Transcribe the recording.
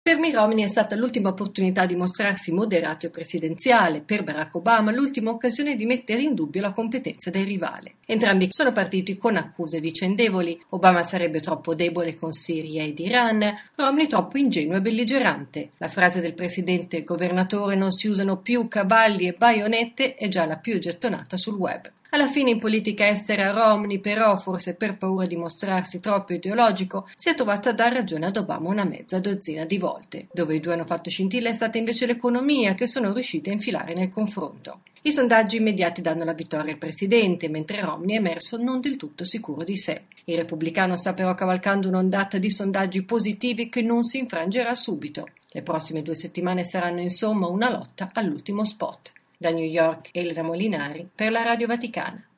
Per Mitt Romney è stata l'ultima opportunità di mostrarsi moderato e presidenziale, per Barack Obama l'ultima occasione di mettere in dubbio la competenza del rivale. Entrambi sono partiti con accuse vicendevoli. Obama sarebbe troppo debole con Siria ed Iran, Romney troppo ingenuo e belligerante. La frase del presidente governatore "non si usano più cavalli e baionette" è già la più gettonata sul web. Alla fine in politica estera Romney, però, forse per paura di mostrarsi troppo ideologico, si è trovato a dar ragione ad Obama una mezza dozzina di volte. Dove i due hanno fatto scintilla è stata invece l'economia, che sono riusciti a infilare nel confronto. I sondaggi immediati danno la vittoria al presidente, mentre Romney è emerso non del tutto sicuro di sé. Il repubblicano sta però cavalcando un'ondata di sondaggi positivi che non si infrangerà subito. Le prossime 2 settimane saranno insomma una lotta all'ultimo spot. Da New York, Elena Molinari per la Radio Vaticana.